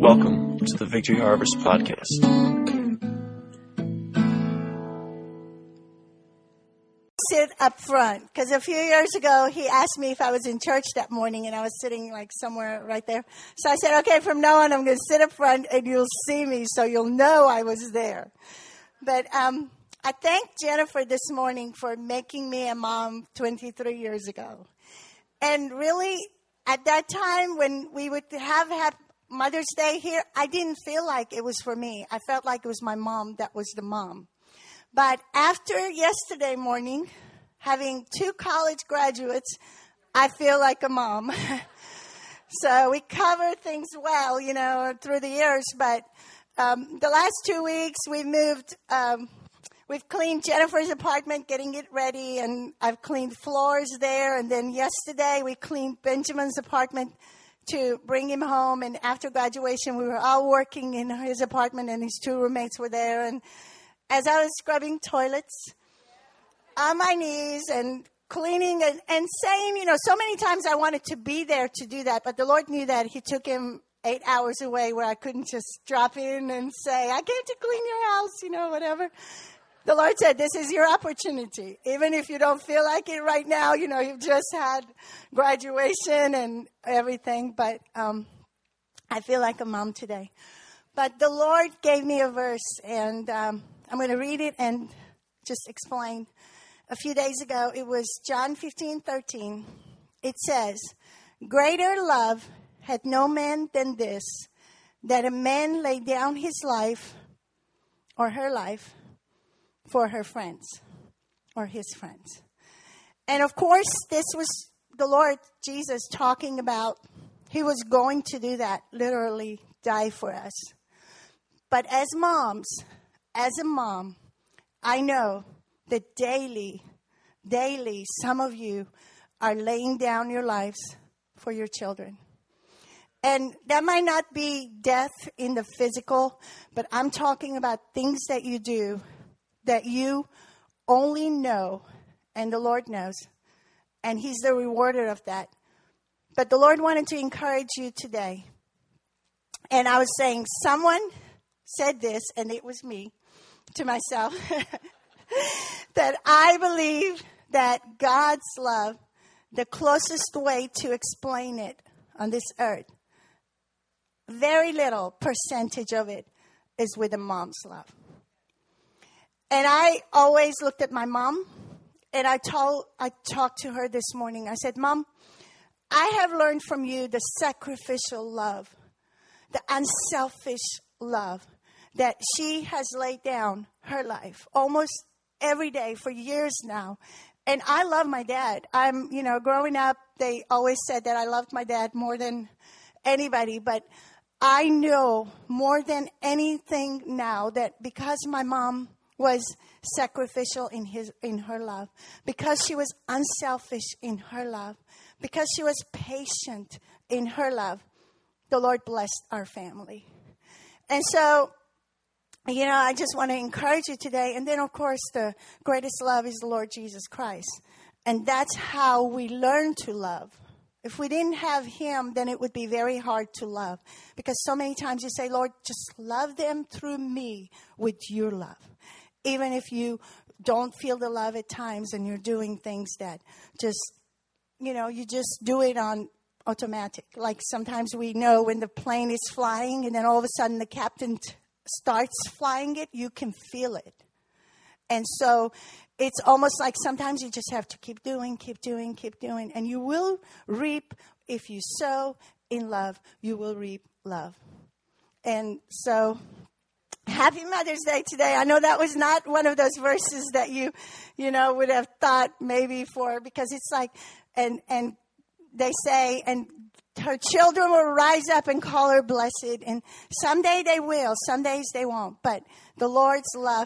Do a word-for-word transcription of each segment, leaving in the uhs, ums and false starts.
Welcome to the Victory Harvest Podcast. Sit up front, because a few years ago he asked me if I was in church that morning, and I was sitting like somewhere right there. So I said, okay, from now on I'm going to sit up front and you'll see me so you'll know I was there. But um, I thank Jennifer this morning for making me a mom twenty-three years ago. And really, at that time when we would have had Mother's Day here, I didn't feel like it was for me. I felt like it was my mom that was the mom. But after yesterday morning, having two college graduates, I feel like a mom. So we cover things well, you know, through the years. But um, the last two weeks, we moved, um, we've cleaned Jennifer's apartment, getting it ready, and I've cleaned floors there. And then yesterday, we cleaned Benjamin's apartment to bring him home. And after graduation, we were all working in his apartment, and his two roommates were there. And as I was scrubbing toilets on my knees and cleaning and, and saying, you know, so many times I wanted to be there to do that, but the Lord knew that He took him eight hours away where I couldn't just drop in and say, I came to clean your house, you know, whatever. The Lord said, this is your opportunity. Even if you don't feel like it right now, you know, you've just had graduation and everything, but um, I feel like a mom today. But the Lord gave me a verse, and um, I'm going to read it and just explain. A few days ago, it was John fifteen thirteen. It says, greater love hath no man than this, that a man lay down his life or her life for her friends or his friends. And of course, this was the Lord Jesus talking about, He was going to do that, literally die for us. But as moms, as a mom, I know that daily, daily, some of you are laying down your lives for your children. And that might not be death in the physical, but I'm talking about things that you do that you only know, and the Lord knows, and He's the rewarder of that. But the Lord wanted to encourage you today. And I was saying, someone said this, and it was me, to myself, that I believe that God's love, the closest way to explain it on this earth, very little percentage of it is with a mom's love. And I always looked at my mom, and I told, I talked to her this morning. I said, Mom, I have learned from you the sacrificial love, the unselfish love that she has laid down her life almost every day for years now. And I love my dad. I'm, you know, growing up, they always said that I loved my dad more than anybody. But I know more than anything now that because my mom was sacrificial in his in her love, because she was unselfish in her love, because she was patient in her love, the Lord blessed our family. And so, you know, I just want to encourage you today. And then, of course, the greatest love is the Lord Jesus Christ. And that's how we learn to love. If we didn't have Him, then it would be very hard to love. Because so many times you say, Lord, just love them through me with your love. Even if you don't feel the love at times and you're doing things that just, you know, you just do it on automatic. Like sometimes we know when the plane is flying and then all of a sudden the captain t- starts flying it, you can feel it. And so it's almost like sometimes you just have to keep doing, keep doing, keep doing. And you will reap, if you sow in love, you will reap love. And so happy Mother's Day today. I know that was not one of those verses that you, you know, would have thought maybe for, because it's like, and, and they say, and her children will rise up and call her blessed. And someday they will. Some days they won't. But the Lord's love.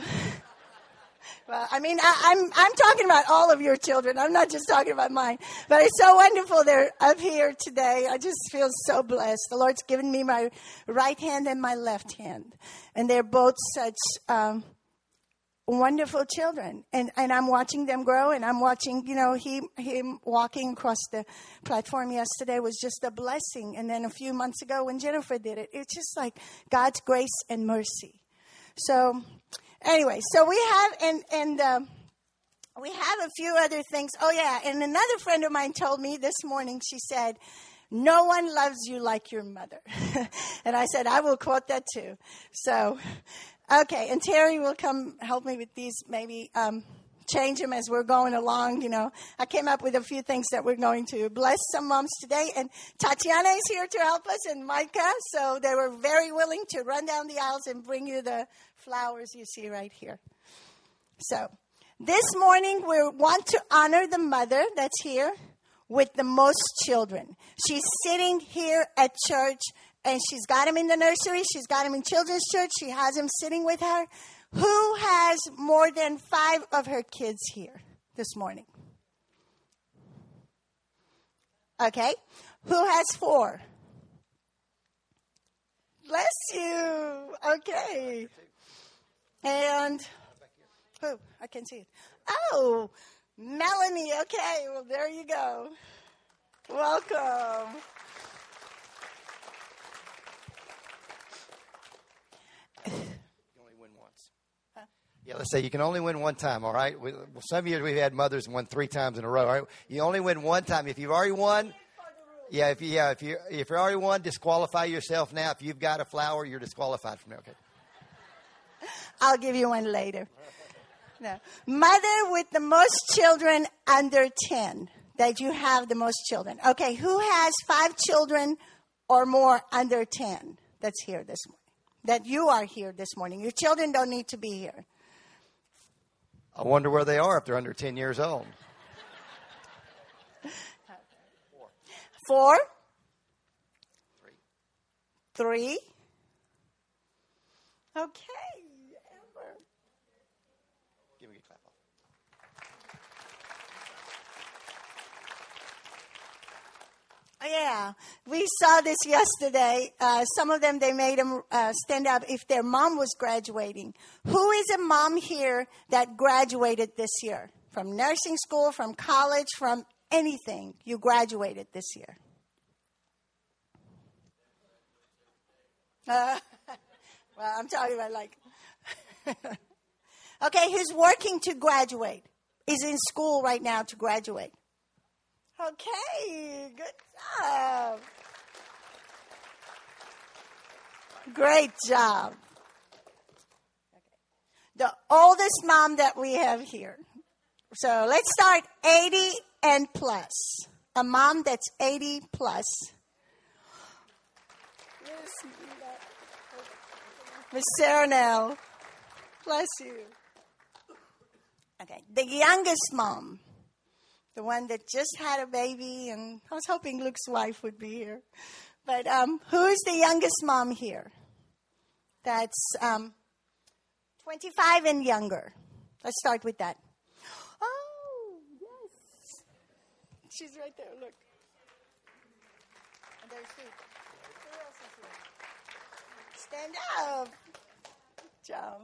Well, I mean, I, I'm I'm talking about all of your children. I'm not just talking about mine. But it's so wonderful they're up here today. I just feel so blessed. The Lord's given me my right hand and my left hand. And they're both such um, wonderful children, and and I'm watching them grow, and I'm watching, you know, he him walking across the platform yesterday was just a blessing. And then a few months ago when Jennifer did it, it's just like God's grace and mercy. So anyway, so we have and and um, we have a few other things. Oh yeah, and another friend of mine told me this morning. She said, "No one loves you like your mother," and I said I will quote that too. So. Okay, and Terry will come help me with these, maybe um, change them as we're going along. You know, I came up with a few things that we're going to bless some moms today. And Tatiana is here to help us, and Micah. So they were very willing to run down the aisles and bring you the flowers you see right here. So this morning we want to honor the mother that's here with the most children. She's sitting here at church. And she's got him in the nursery. She's got him in children's church. She has him sitting with her. Who has more than five of her kids here this morning? Okay. Who has four? Bless you. Okay. And who? I can see it. Oh, Melanie. Okay. Well, there you go. Welcome. Yeah, let's say you can only win one time, all right? We, well, some years we've had mothers won three times in a row, all right? You only win one time. If you've already won, yeah, if you yeah, if you if you already won, disqualify yourself now. If you've got a flower, you're disqualified from there. Okay. I'll give you one later. No. Mother with the most children under ten. That you have the most children. Okay, who has five children or more under ten? That's here this morning. That you are here this morning. Your children don't need to be here. I wonder where they are if they're under ten years old. Four. Four. Three. Three. Okay. Amber. Give me a clap off. Yeah, we saw this yesterday. Uh, some of them, they made them uh, stand up if their mom was graduating. Who is a mom here that graduated this year? From nursing school, from college, from anything? You graduated this year. Uh, well, I'm talking about like... Okay, who's working to graduate? Is in school right now to graduate. Okay, good job. Great job. Okay. The oldest mom that we have here. So let's start eighty and plus. A mom that's eighty plus. Miss Sarah Nell. Bless you. Okay, the youngest mom. The one that just had a baby, and I was hoping Luke's wife would be here. But um, who's the youngest mom here? That's um, twenty-five and younger. Let's start with that. Oh, yes. She's right there, look. And there's who? Who else is here? Stand up. Good job.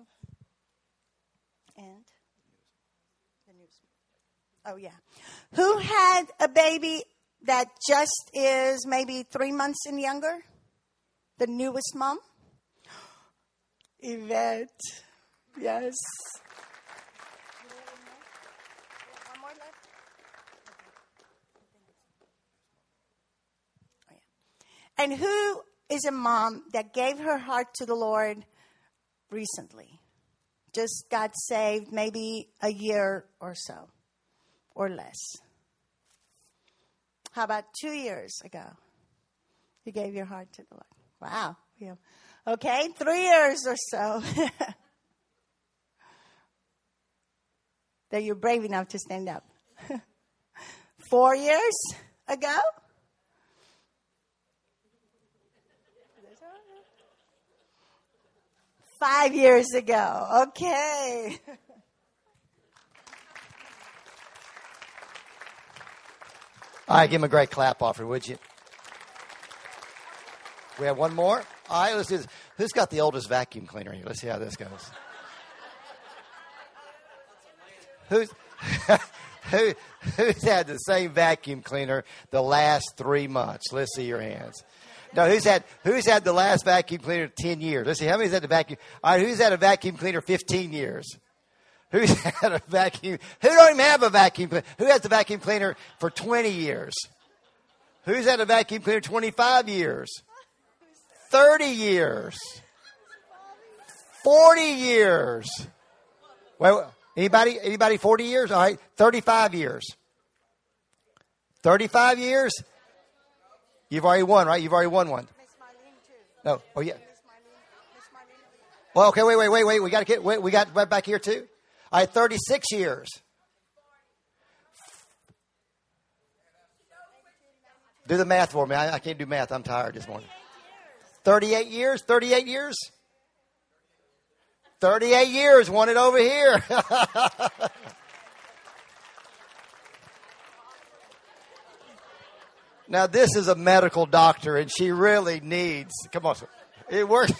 And the newsman. Oh, yeah. Who had a baby that just is maybe three months and younger? The newest mom? Yvette. Yes. One more left? Oh, yeah. And who is a mom that gave her heart to the Lord recently? Just got saved maybe a year or so. Or less. How about two years ago? You gave your heart to the Lord. Wow. Yeah. Okay, three years or so. That you're brave enough to stand up. Four years ago? Five years ago. Okay. All right, give him a great clap offer, would you? We have one more? All right, let's do this. Who's got the oldest vacuum cleaner here? Let's see how this goes. Who's who? Who's had the same vacuum cleaner the last three months? Let's see your hands. No, who's had who's had the last vacuum cleaner ten years? Let's see, how many's had the vacuum? All right, who's had a vacuum cleaner fifteen years? Who's had a vacuum? Who don't even have a vacuum cleaner? Who has the vacuum cleaner for twenty years? Who's had a vacuum cleaner twenty-five years? thirty years? forty years? Well, anybody? Anybody? forty years? All right, thirty-five years. thirty-five years? You've already won, right? You've already won one. No. Oh, yeah. Well, okay, wait, wait, wait, wait. We got to get, wait, we got right back here too. All right, thirty-six years. Do the math for me. I, I can't do math. I'm tired this morning. thirty-eight years? thirty-eight years? thirty-eight years. Want it over here. Now, this is a medical doctor, and she really needs... Come on, sir. It works.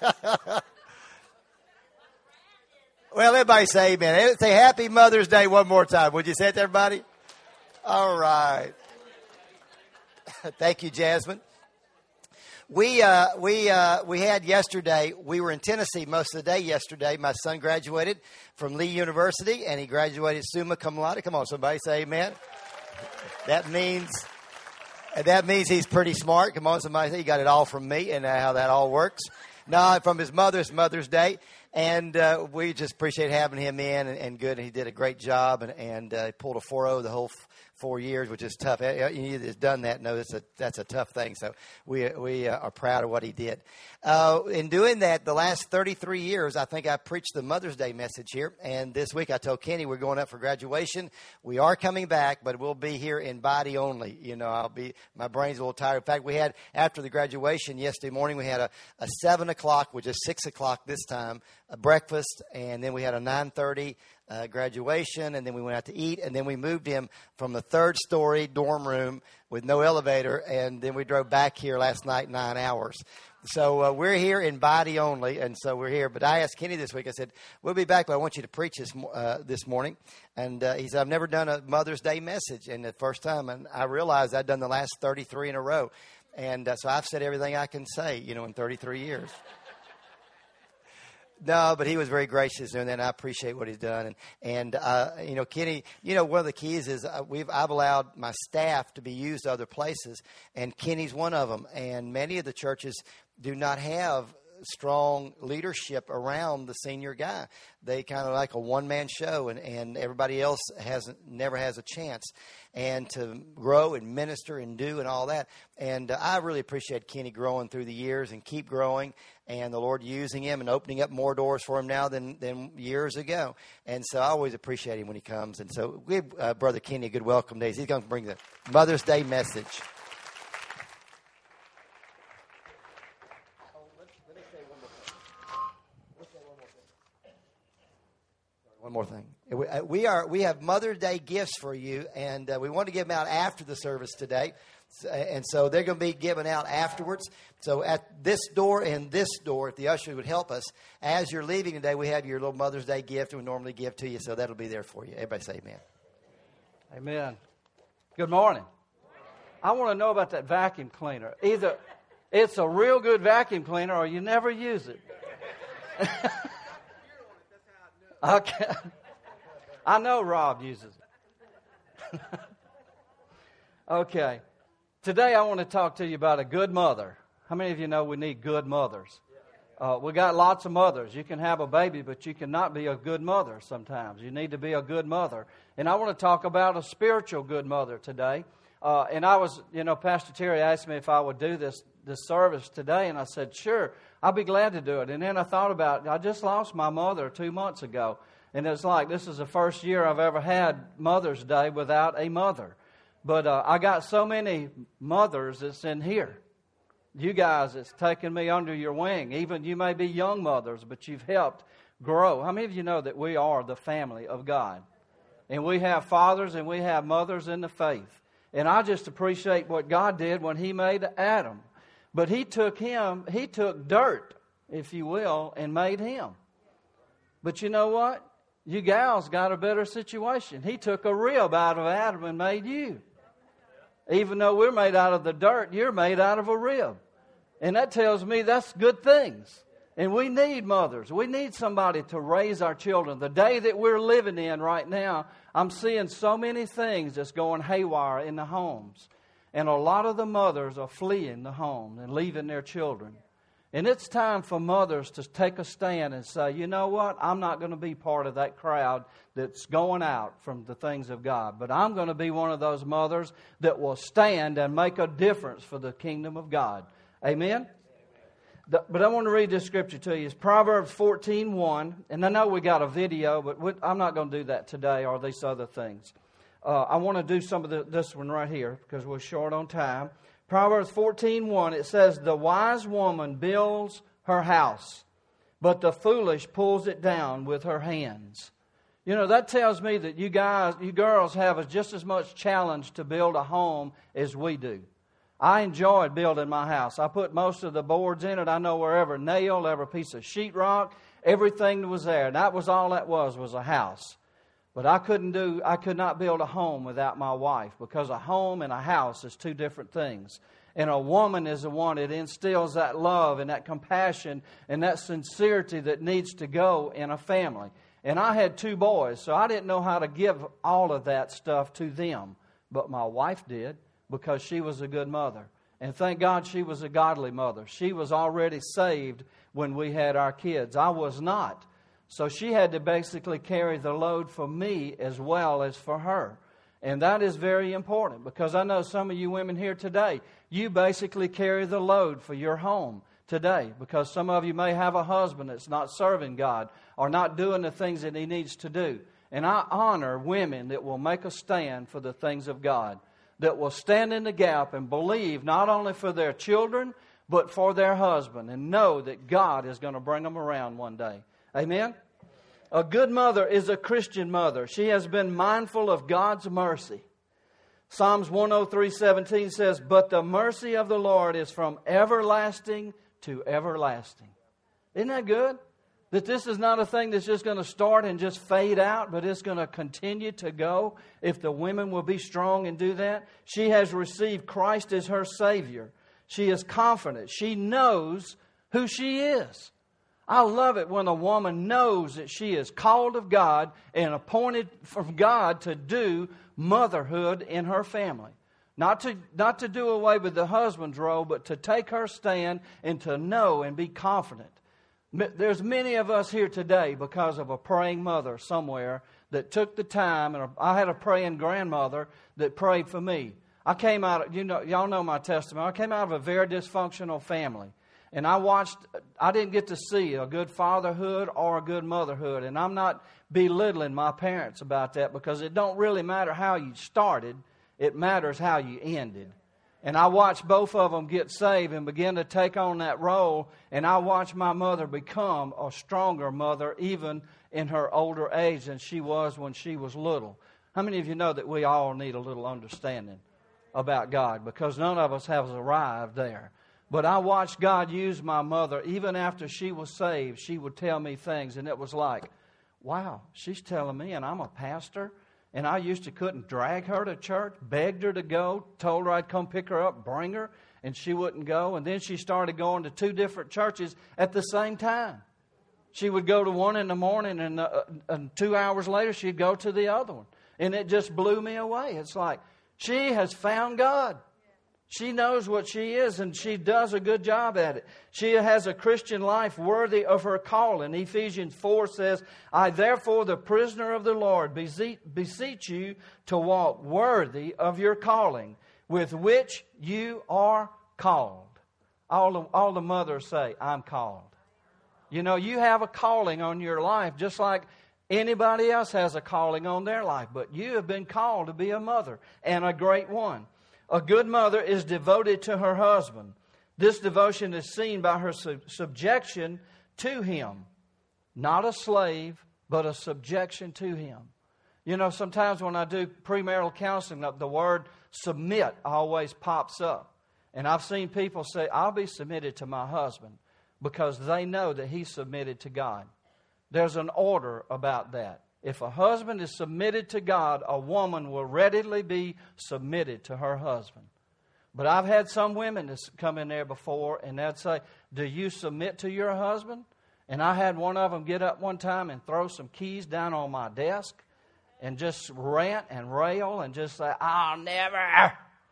Well, everybody say amen. Say Happy Mother's Day one more time. Would you say it to everybody? All right. Thank you, Jasmine. We uh, we uh, we had yesterday, we were in Tennessee most of the day yesterday. My son graduated from Lee University, and he graduated summa cum laude. Come on, somebody say amen. That means... And that means he's pretty smart. Come on, somebody say he got it all from me and how that all works. No, from his mother's Mother's Day. And uh, we just appreciate having him in and, and good. And he did a great job and, and uh, pulled a four oh the whole f- four years, which is tough. You has done that. No, that's a, that's a tough thing. So we we uh, are proud of what he did. Uh, in doing that, the last thirty-three years, I think I preached the Mother's Day message here. And this week I told Kenny we're going up for graduation. We are coming back, but we'll be here in body only. You know, I'll be, my brain's a little tired. In fact, we had, after the graduation yesterday morning, we had a, a seven o'clock, which is six o'clock this time, a breakfast, and then we had a nine thirty uh, graduation, and then we went out to eat, and then we moved him from the third story dorm room with no elevator, and then we drove back here last night nine hours. So uh, we're here in body only, and so we're here. But I asked Kenny this week, I said, we'll be back, but I want you to preach this uh, this morning. And uh, he said, I've never done a Mother's Day message, and the first time, and I realized I'd done the last thirty-three in a row. And uh, so I've said everything I can say, you know, in thirty-three years. No, but he was very gracious doing that, and I appreciate what he's done. And, and uh, you know, Kenny, you know, one of the keys is uh, we've I've allowed my staff to be used other places, and Kenny's one of them. And many of the churches do not have strong leadership around the senior guy. They kind of like a one-man show, and, and everybody else hasn't never has a chance. And to grow and minister and do and all that. And uh, I really appreciate Kenny growing through the years and keep growing, and the Lord using him and opening up more doors for him now than, than years ago. And so I always appreciate him when he comes. And so give uh, Brother Kenny a good welcome days. He's going to bring the Mother's Day message. One more thing. We are we have Mother's Day gifts for you, and uh, we want to give them out after the service today. And so they're going to be given out afterwards. So at this door and this door, if the usher would help us, as you're leaving today, we have your little Mother's Day gift we normally give to you. So that'll be there for you. Everybody say amen. Amen. Good morning. I want to know about that vacuum cleaner. Either it's a real good vacuum cleaner or you never use it. Okay. I know Rob uses it. Okay. Today I want to talk to you about a good mother. How many of you know we need good mothers? Uh, we got lots of mothers. You can have a baby, but you cannot be a good mother sometimes. You need to be a good mother. And I want to talk about a spiritual good mother today. Uh, and I was, you know, Pastor Terry asked me if I would do this this service today, and I said, sure, I'll be glad to do it. And then I thought about, I just lost my mother two months ago, and it's like this is the first year I've ever had Mother's Day without a mother. But uh, I got so many mothers that's in here. You guys that's taken me under your wing. Even you may be young mothers, but you've helped grow. How many of you know that we are the family of God? And we have fathers and we have mothers in the faith. And I just appreciate what God did when He made Adam. But He took him, He took dirt, if you will, and made him. But you know what? You gals got a better situation. He took a rib out of Adam and made you. Even though we're made out of the dirt, you're made out of a rib. And that tells me that's good things. And we need mothers. We need somebody to raise our children. The day that we're living in right now, I'm seeing so many things that's going haywire in the homes. And a lot of the mothers are fleeing the home and leaving their children. And it's time for mothers to take a stand and say, you know what, I'm not going to be part of that crowd that's going out from the things of God. But I'm going to be one of those mothers that will stand and make a difference for the kingdom of God. Amen? But I want to read this scripture to you. It's Proverbs fourteen one. And I know we got a video, but I'm not going to do that today or these other things. Uh, I want to do some of the, this one right here because we're short on time. Proverbs fourteen one, it says, the wise woman builds her house, but the foolish pulls it down with her hands. You know, that tells me that you guys, you girls have just as much challenge to build a home as we do. I enjoyed building my house. I put most of the boards in it. I know where every nail, every piece of sheetrock, everything was there. And that was all that was, was a house. But I couldn't do, I could not build a home without my wife, because a home and a house is two different things. And a woman is the one that instills that love and that compassion and that sincerity that needs to go in a family. And I had two boys, so I didn't know how to give all of that stuff to them. But my wife did, because she was a good mother. And thank God she was a godly mother. She was already saved when we had our kids. I was not. So she had to basically carry the load for me as well as for her. And that is very important, because I know some of you women here today, you basically carry the load for your home today, because some of you may have a husband that's not serving God or not doing the things that he needs to do. And I honor women that will make a stand for the things of God, that will stand in the gap and believe not only for their children, but for their husband, and know that God is going to bring them around one day. Amen? A good mother is a Christian mother. She has been mindful of God's mercy. Psalms one oh three seventeen says, but the mercy of the Lord is from everlasting to everlasting. Isn't that good? That this is not a thing that's just going to start and just fade out, but it's going to continue to go if the women will be strong and do that. She has received Christ as her Savior. She is confident. She knows who she is. I love it when a woman knows that she is called of God and appointed from God to do motherhood in her family. Not to, not to do away with the husband's role, but to take her stand and to know and be confident. There's many of us here today because of a praying mother somewhere that took the time, and I had a praying grandmother that prayed for me. I came out, you know, y'all know my testimony. I came out of a very dysfunctional family. And I watched, I didn't get to see a good fatherhood or a good motherhood. And I'm not belittling my parents about that, because it don't really matter how you started. It matters how you ended. And I watched both of them get saved and begin to take on that role. And I watched my mother become a stronger mother even in her older age than she was when she was little. How many of you know that we all need a little understanding about God? Because none of us have arrived there. But I watched God use my mother. Even after she was saved, she would tell me things. And it was like, wow, she's telling me, and I'm a pastor. And I used to couldn't drag her to church, begged her to go, told her I'd come pick her up, bring her, and she wouldn't go. And then she started going to two different churches at the same time. She would go to one in the morning, and, uh, and two hours later she'd go to the other one. And it just blew me away. It's like, she has found God. She knows what she is, and she does a good job at it. She has a Christian life worthy of her calling. Ephesians four says, I therefore, the prisoner of the Lord, beseech you to walk worthy of your calling, with which you are called. All the, all the mothers say, I'm called. You know, you have a calling on your life, just like anybody else has a calling on their life. But you have been called to be a mother, and a great one. A good mother is devoted to her husband. This devotion is seen by her sub- subjection to him. Not a slave, but a subjection to him. You know, sometimes when I do premarital counseling, the word submit always pops up. And I've seen people say, I'll be submitted to my husband, because they know that he's submitted to God. There's an order about that. If a husband is submitted to God, a woman will readily be submitted to her husband. But I've had some women that come in there before and they'd say, do you submit to your husband? And I had one of them get up one time and throw some keys down on my desk and just rant and rail and just say, I'll never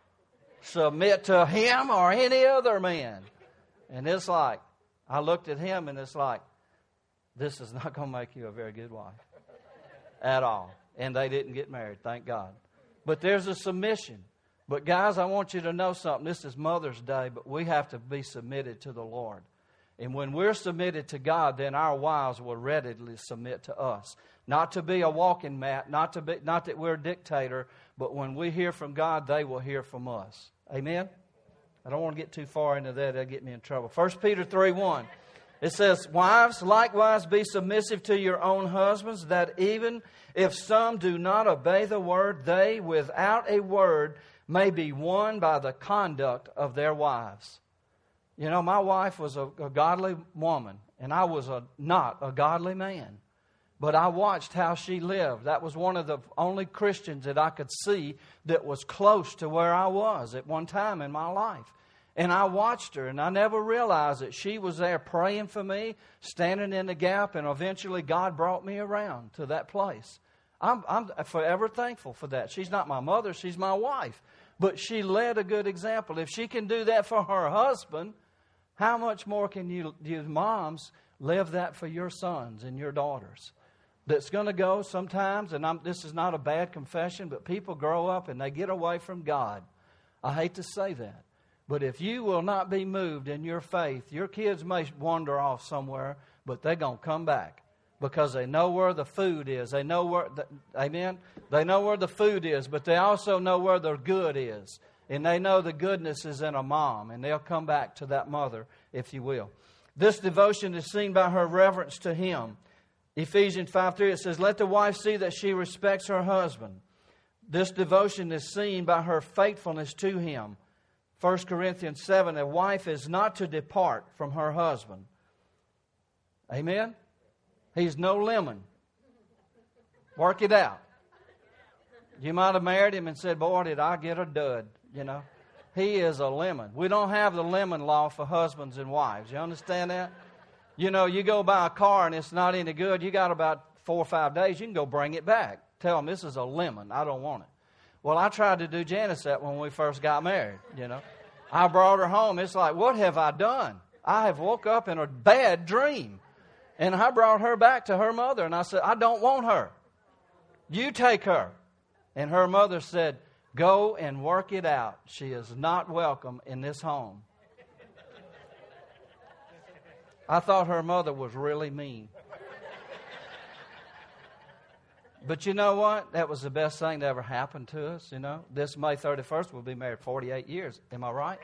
submit to him or any other man. And it's like, I looked at him and it's like, this is not going to make you a very good wife at all. And they didn't get married, thank God. But there's a submission. But guys, I want you to know something. This is Mother's Day, but we have to be submitted to the Lord. And when we're submitted to God, then our wives will readily submit to us. Not to be a walking mat, not to be, not that we're a dictator, but when we hear from God, they will hear from us. Amen? I don't want to get too far into that. That'll get me in trouble. First Peter three one. It says, wives, likewise be submissive to your own husbands, that even if some do not obey the word, they, without a word, may be won by the conduct of their wives. You know, my wife was a, a godly woman, and I was a, not a godly man. But I watched how she lived. That was one of the only Christians that I could see that was close to where I was at one time in my life. And I watched her, and I never realized that she was there praying for me, standing in the gap, and eventually God brought me around to that place. I'm, I'm forever thankful for that. She's not my mother, she's my wife. But she led a good example. If she can do that for her husband, how much more can you, you moms, live that for your sons and your daughters? That's going to go sometimes, and I'm, this is not a bad confession, but people grow up and they get away from God. I hate to say that. But if you will not be moved in your faith, your kids may wander off somewhere, but they're going to come back because they know where the food is. They know where, the, amen? They know where the food is, but they also know where the good is. And they know the goodness is in a mom, and they'll come back to that mother, if you will. This devotion is seen by her reverence to him. Ephesians five three, it says, let the wife see that she respects her husband. This devotion is seen by her faithfulness to him. First Corinthians seven, a wife is not to depart from her husband. Amen? He's no lemon. Work it out. You might have married him and said, boy, did I get a dud, you know. He is a lemon. We don't have the lemon law for husbands and wives. You understand that? You know, you go buy a car and it's not any good. You got about four or five days. You can go bring it back. Tell them this is a lemon. I don't want it. Well, I tried to do Janice that when we first got married, you know. I brought her home. It's like, what have I done? I have woke up in a bad dream. And I brought her back to her mother. And I said, I don't want her. You take her. And her mother said, go and work it out. She is not welcome in this home. I thought her mother was really mean. But you know what? That was the best thing that ever happened to us, you know. This May thirty-first, we'll be married forty-eight years. Am I right?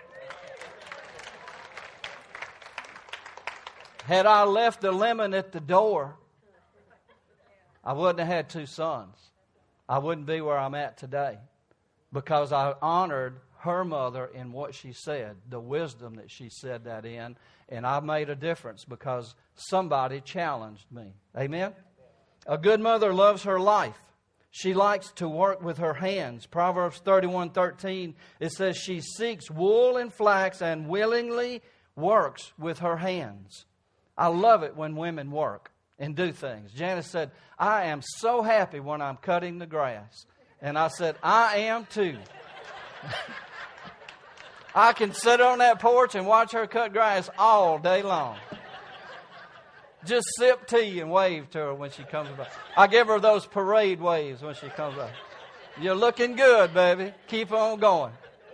Had I left the lemon at the door, I wouldn't have had two sons. I wouldn't be where I'm at today because I honored her mother in what she said, the wisdom that she said that in, and I made a difference because somebody challenged me. Amen? A good mother loves her life. She likes to work with her hands. Proverbs thirty-one thirteen, it says she seeks wool and flax and willingly works with her hands. I love it when women work and do things. Janice said, I am so happy when I'm cutting the grass. And I said, I am too. I can sit on that porch and watch her cut grass all day long. Just sip tea and wave to her when she comes by. I give her those parade waves when she comes by. You're looking good, baby. Keep on going.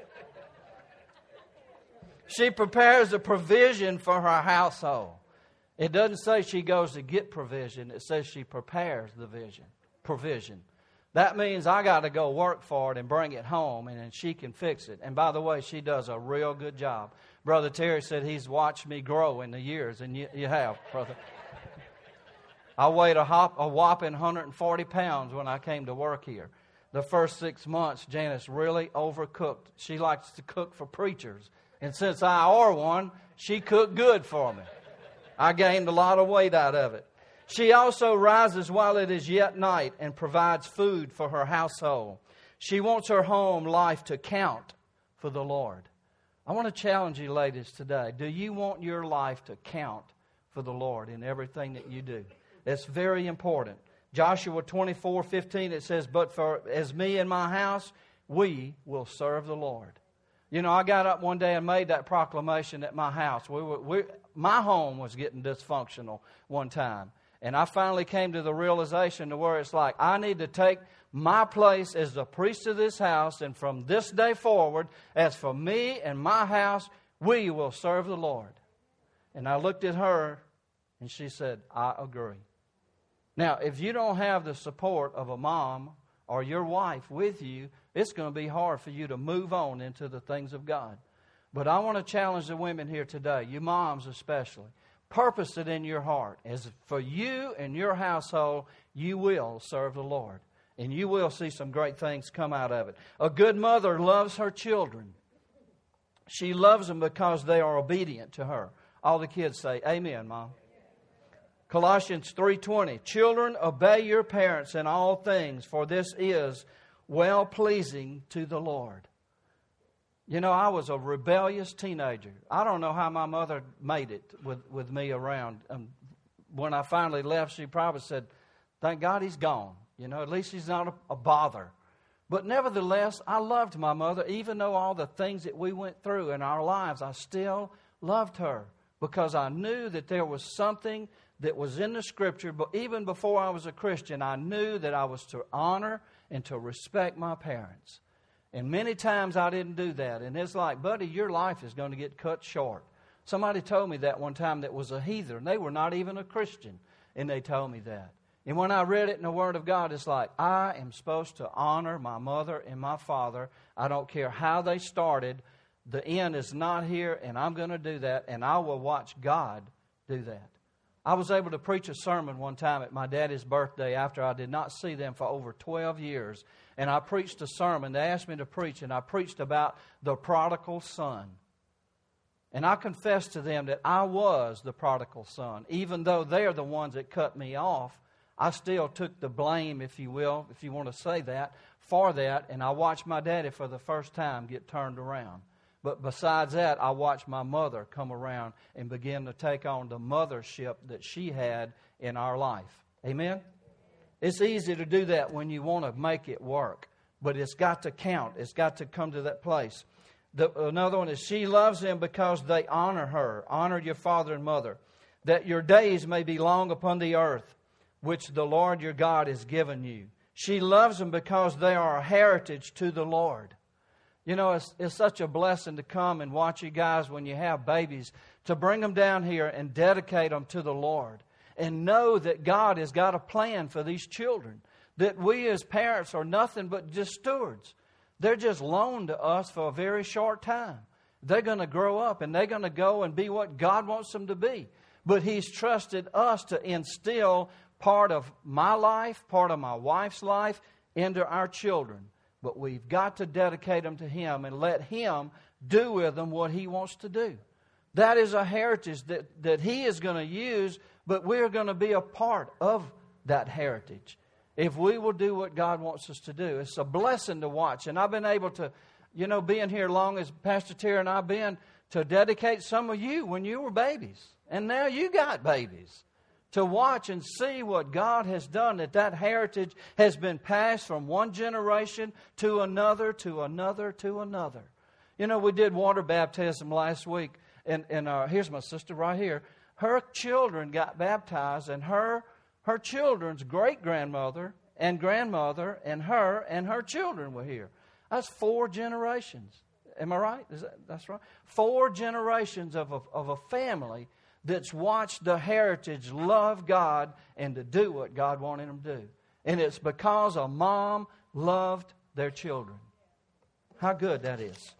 She prepares a provision for her household. It doesn't say she goes to get provision. It says she prepares the vision, provision. That means I got to go work for it and bring it home, and then she can fix it. And by the way, she does a real good job. Brother Terry said he's watched me grow in the years, and you, you have, brother. I weighed a, hop, a whopping one hundred forty pounds when I came to work here. The first six months, Janice really overcooked. She likes to cook for preachers. And since I are one, she cooked good for me. I gained a lot of weight out of it. She also rises while it is yet night and provides food for her household. She wants her home life to count for the Lord. I want to challenge you ladies today. Do you want your life to count for the Lord in everything that you do? That's very important. Joshua twenty-four fifteen, it says, "But for as me and my house, we will serve the Lord." You know, I got up one day and made that proclamation at my house. We were, we, my home was getting dysfunctional one time. And I finally came to the realization to where it's like, I need to take my place as the priest of this house, and from this day forward, as for me and my house, we will serve the Lord. And I looked at her, and she said, "I agree." Now, if you don't have the support of a mom or your wife with you, it's going to be hard for you to move on into the things of God. But I want to challenge the women here today, you moms especially. Purpose it in your heart. As for you and your household, you will serve the Lord. And you will see some great things come out of it. A good mother loves her children. She loves them because they are obedient to her. All the kids say, "Amen, Mom." Colossians three twenty, "Children, obey your parents in all things, for this is well-pleasing to the Lord." You know, I was a rebellious teenager. I don't know how my mother made it with, with me around. Um, when I finally left, she probably said, "Thank God he's gone. You know, at least he's not a, a bother." But nevertheless, I loved my mother. Even though all the things that we went through in our lives, I still loved her because I knew that there was something that was in the Scripture. But even before I was a Christian, I knew that I was to honor and to respect my parents. And many times I didn't do that. And it's like, buddy, your life is going to get cut short. Somebody told me that one time that was a heathen. They were not even a Christian. And they told me that. And when I read it in the Word of God, it's like, I am supposed to honor my mother and my father. I don't care how they started. The end is not here, and I'm going to do that. And I will watch God do that. I was able to preach a sermon one time at my daddy's birthday after I did not see them for over twelve years. And I preached a sermon. They asked me to preach, and I preached about the prodigal son. And I confessed to them that I was the prodigal son. Even though they're the ones that cut me off, I still took the blame, if you will, if you want to say that, for that. And I watched my daddy for the first time get turned around. But besides that, I watched my mother come around and begin to take on the mothership that she had in our life. Amen? It's easy to do that when you want to make it work. But it's got to count. It's got to come to that place. The, another one is, she loves them because they honor her. Honor your father and mother, that your days may be long upon the earth, which the Lord your God has given you. She loves them because they are a heritage to the Lord. You know, it's, it's such a blessing to come and watch you guys when you have babies, to bring them down here and dedicate them to the Lord. And know that God has got a plan for these children. That we as parents are nothing but just stewards. They're just loaned to us for a very short time. They're going to grow up and they're going to go and be what God wants them to be. But He's trusted us to instill part of my life, part of my wife's life into our children. But we've got to dedicate them to Him and let Him do with them what He wants to do. That is a heritage that, that He is going to use, but we're going to be a part of that heritage if we will do what God wants us to do. It's a blessing to watch. And I've been able to, you know, being here long as Pastor Terry and I've been, to dedicate some of you when you were babies. And now you got babies. To watch and see what God has done, that that heritage has been passed from one generation to another, to another, to another. You know, we did water baptism last week, and, and uh, here's my sister right here. Her children got baptized, and her her children's great-grandmother and grandmother and her and her children were here. That's four generations. Am I right? Is that, that's right. Four generations of a, of a family that's watched the heritage love God and to do what God wanted them to do. And it's because a mom loved their children. How good that is.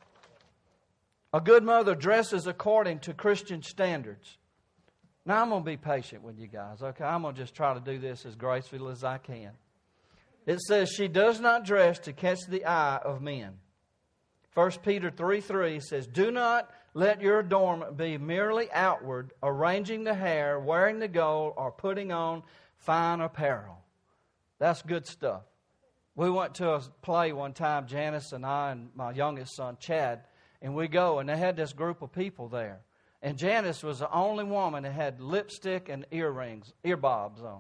A good mother dresses according to Christian standards. Now, I'm going to be patient with you guys, okay? I'm going to just try to do this as gracefully as I can. It says, she does not dress to catch the eye of men. First Peter three three says, do not let your adornment be merely outward, arranging the hair, wearing the gold, or putting on fine apparel. That's good stuff. We went to a play one time, Janice and I and my youngest son, Chad, and we go, and they had this group of people there. And Janice was the only woman that had lipstick and earrings, earbobs on.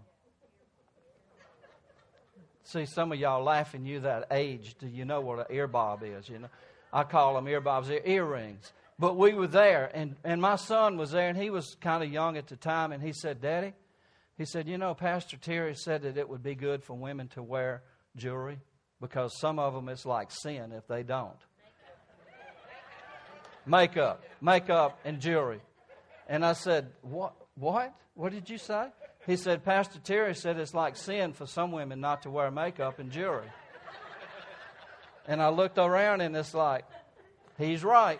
See, some of y'all laughing, you that age, do you know what an earbob is? You know, I call them earbobs, they're earrings. But we were there, and, and my son was there, and he was kind of young at the time, and he said, Daddy, he said, you know, Pastor Terry said that it would be good for women to wear jewelry because some of them it's like sin if they don't. Makeup, makeup and jewelry. And I said, what? What? What did you say? He said, Pastor Terry said it's like sin for some women not to wear makeup and jewelry. And I looked around and it's like, he's right.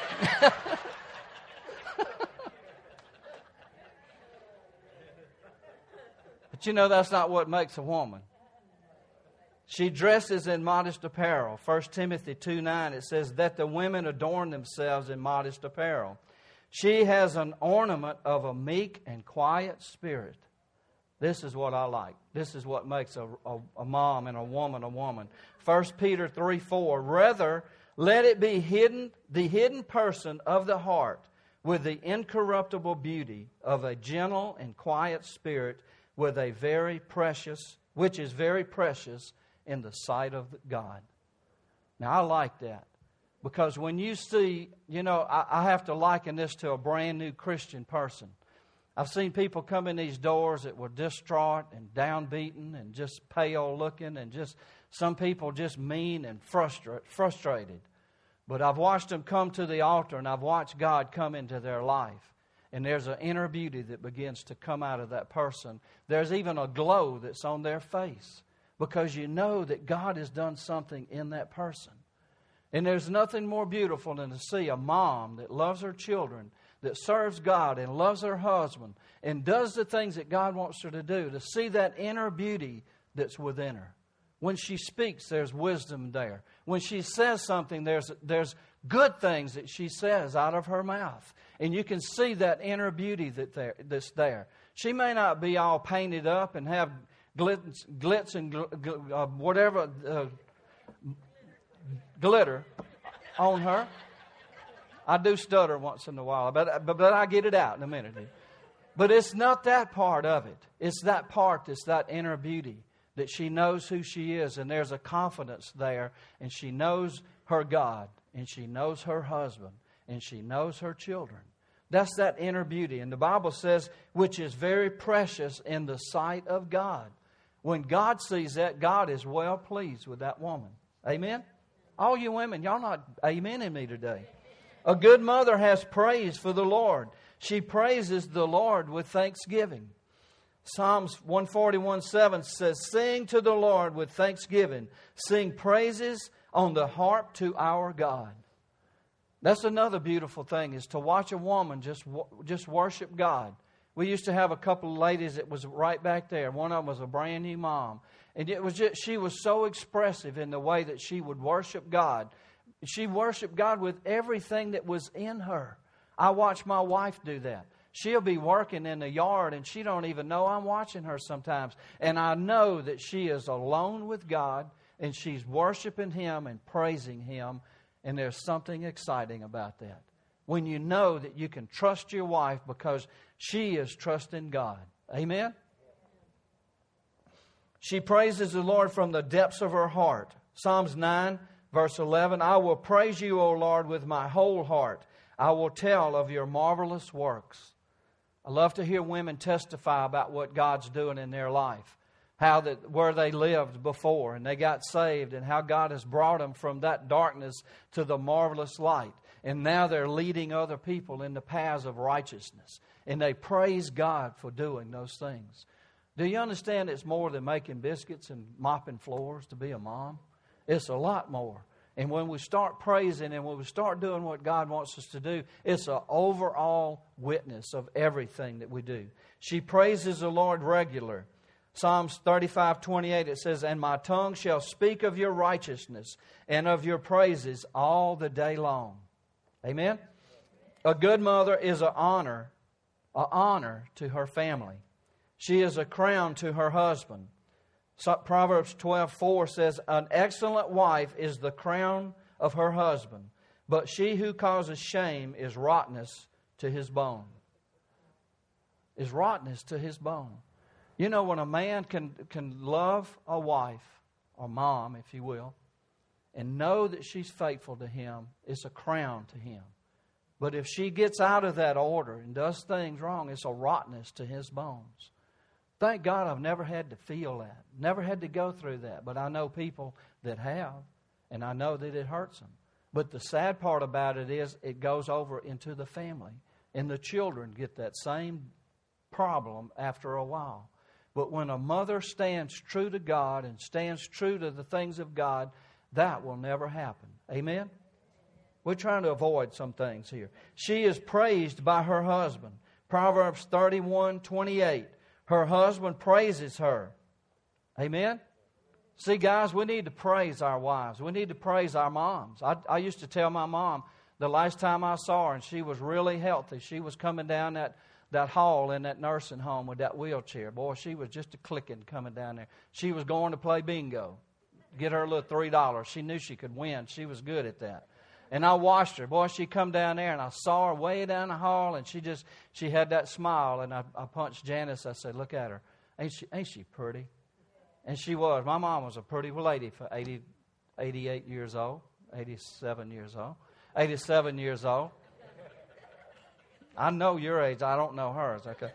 But you know, that's not what makes a woman. She dresses in modest apparel. First Timothy two nine, it says that the women adorn themselves in modest apparel. She has an ornament of a meek and quiet spirit. This is what I like. This is what makes a, a, a mom and a woman a woman. First Peter three four, rather let it be hidden, the hidden person of the heart with the incorruptible beauty of a gentle and quiet spirit with a very precious, which is very precious in the sight of God. Now, I like that. Because when you see, you know, I, I have to liken this to a brand new Christian person. I've seen people come in these doors that were distraught and downbeaten and just pale looking and just, some people just mean and frustra- frustrated. But I've watched them come to the altar and I've watched God come into their life. And there's an inner beauty that begins to come out of that person. There's even a glow that's on their face. Because you know that God has done something in that person. And there's nothing more beautiful than to see a mom that loves her children, that serves God and loves her husband, and does the things that God wants her to do, to see that inner beauty that's within her. When she speaks, there's wisdom there. When she says something, there's, there's good things that she says out of her mouth. And you can see that inner beauty that there, that's there. She may not be all painted up and have glitz, glitz and gl, gl, uh, whatever uh, glitter on her. I do stutter once in a while, but, but, but I get it out in a minute. But it's not that part of it. It's that part that's that inner beauty, that she knows who she is, and there's a confidence there, and she knows her God, and she knows her husband, and she knows her children. That's that inner beauty. And the Bible says, which is very precious in the sight of God. When God sees that, God is well pleased with that woman. Amen? All you women, y'all not amening me today. A good mother has praise for the Lord. She praises the Lord with thanksgiving. Psalms one forty-one seven says, sing to the Lord with thanksgiving. Sing praises on the harp to our God. That's another beautiful thing, is to watch a woman just just worship God. We used to have a couple of ladies that was right back there. One of them was a brand new mom. And it was just, she was so expressive in the way that she would worship God. She worshiped God with everything that was in her. I watch my wife do that. She'll be working in the yard and she don't even know I'm watching her sometimes. And I know that she is alone with God and she's worshiping Him and praising Him. And there's something exciting about that. When you know that you can trust your wife because she is trusting God. Amen? She praises the Lord from the depths of her heart. Psalms nine, verse eleven, I will praise you, O Lord, with my whole heart. I will tell of your marvelous works. I love to hear women testify about what God's doing in their life. How that where they lived before and they got saved, and how God has brought them from that darkness to the marvelous light. And now they're leading other people in the paths of righteousness. And they praise God for doing those things. Do you understand it's more than making biscuits and mopping floors to be a mom? It's a lot more. And when we start praising and when we start doing what God wants us to do, it's an overall witness of everything that we do. She praises the Lord regular. Psalms thirty-five twenty-eight, it says, "And my tongue shall speak of your righteousness and of your praises all the day long." Amen? A good mother is an honor, an honor to her family. She is a crown to her husband. So Proverbs twelve four says, "An excellent wife is the crown of her husband, but she who causes shame is rottenness to his bone." Is rottenness to his bone. You know, when a man can, can love a wife, or mom, if you will, and know that she's faithful to him, it's a crown to him. But if she gets out of that order and does things wrong, it's a rottenness to his bones. Thank God I've never had to feel that. Never had to go through that. But I know people that have, and I know that it hurts them. But the sad part about it is it goes over into the family. And the children get that same problem after a while. But when a mother stands true to God and stands true to the things of God, that will never happen. Amen? We're trying to avoid some things here. She is praised by her husband. Proverbs thirty-one twenty-eight. Her husband praises her. Amen? See, guys, we need to praise our wives. We need to praise our moms. I, I used to tell my mom the last time I saw her, and she was really healthy. She was coming down that that hall in that nursing home with that wheelchair. Boy, she was just a clicking coming down there. She was going to play bingo. Get her a little three dollars. She knew she could win. She was good at that. And I watched her. Boy, she come down there, and I saw her way down the hall, and she just, she had that smile. And I, I punched Janice. I said, "Look at her. Ain't she, ain't she pretty?" And she was. My mom was a pretty lady for eighty, eighty-eight years old, eighty-seven years old, eighty-seven years old. I know your age. I don't know hers. Okay.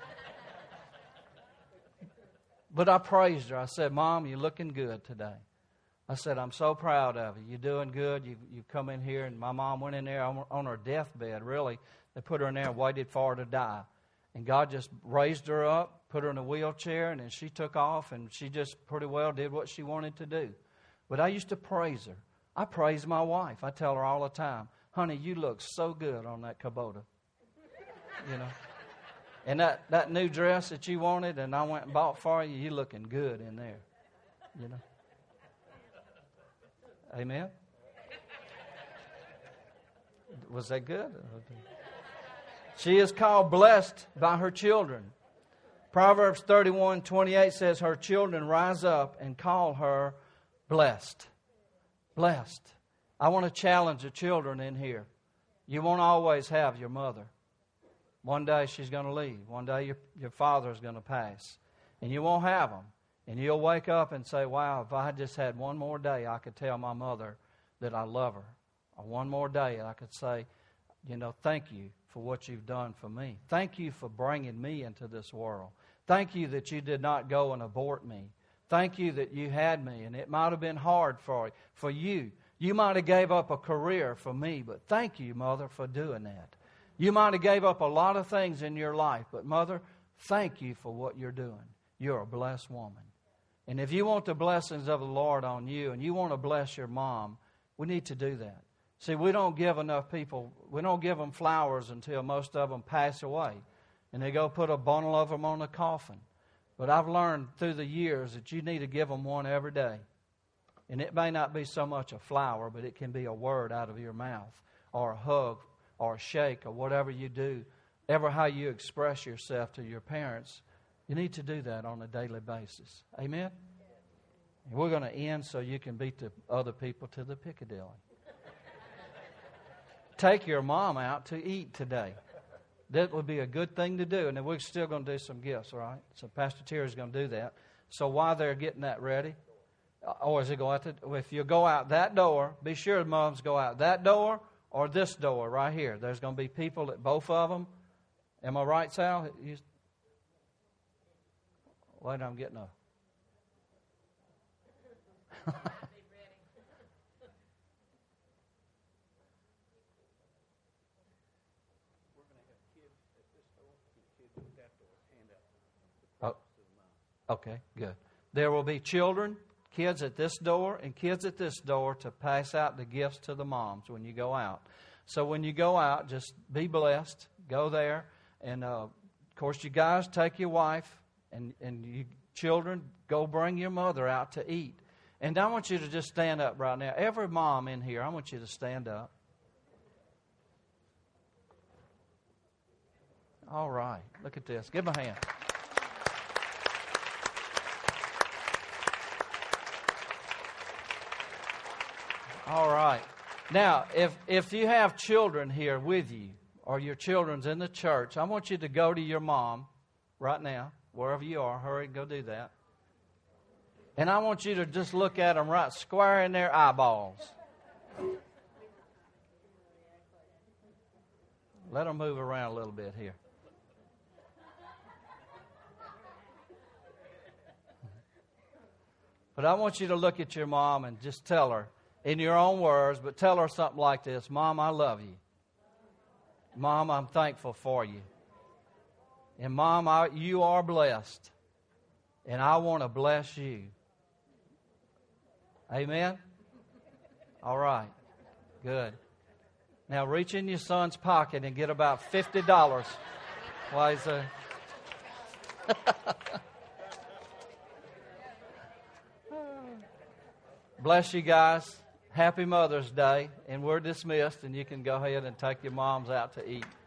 But I praised her. I said, "Mom, you're looking good today." I said, "I'm so proud of you. You're doing good. You you come in here." And my mom went in there on, on her deathbed, really. They put her in there and waited for her to die. And God just raised her up, put her in a wheelchair, and then she took off, and she just pretty well did what she wanted to do. But I used to praise her. I praise my wife. I tell her all the time, "Honey, you look so good on that Kubota." You know, and that, that new dress that you wanted and I went and bought for you, you looking good in there. You know. Amen. Was that good? She is called blessed by her children. Proverbs thirty-one twenty-eight says, "Her children rise up and call her blessed." Blessed. I want to challenge the children in here. You won't always have your mother. One day she's going to leave. One day your, your father is going to pass. And you won't have them. And you'll wake up and say, "Wow, if I had just had one more day, I could tell my mother that I love her." Or one more day, I could say, you know, "Thank you for what you've done for me. Thank you for bringing me into this world. Thank you that you did not go and abort me. Thank you that you had me. And it might have been hard for, for you. You might have gave up a career for me, but thank you, Mother, for doing that. You might have gave up a lot of things in your life, but Mother, thank you for what you're doing. You're a blessed woman." And if you want the blessings of the Lord on you and you want to bless your mom, we need to do that. See, we don't give enough people, we don't give them flowers until most of them pass away. And they go put a bundle of them on a coffin. But I've learned through the years that you need to give them one every day. And it may not be so much a flower, but it can be a word out of your mouth, or a hug, or a shake, or whatever you do. Ever how you express yourself to your parents, you need to do that on a daily basis. Amen? And we're going to end so you can beat the other people to the Piccadilly. Take your mom out to eat today. That would be a good thing to do. And then we're still going to do some gifts, all right? So Pastor Terry's going to do that. So while they're getting that ready, or is it go out to, if you go out that door, be sure the moms go out that door or this door right here. There's going to be people at both of them. Am I right, Sal? You, wait, I'm getting a... Oh, okay, good. There will be children, kids at this door, and kids at this door to pass out the gifts to the moms when you go out. So when you go out, just be blessed. Go there. And, uh, of course, you guys take your wife, and, and you children, go bring your mother out to eat. And I want you to just stand up right now. Every mom in here, I want you to stand up. All right. Look at this. Give them a hand. All right. Now, if if you have children here with you, or your children's in the church, I want you to go to your mom right now, wherever you are. Hurry, go do that. And I want you to just look at them right square in their eyeballs. Let them move around a little bit here. But I want you to look at your mom and just tell her, in your own words, but tell her something like this: Mom, I love you. Mom, I'm thankful for you. And Mom, I, you are blessed. And I want to bless you. Amen? All right. Good. Now reach in your son's pocket and get about fifty dollars. Why is that? Bless you guys. Happy Mother's Day. And we're dismissed, and you can go ahead and take your moms out to eat.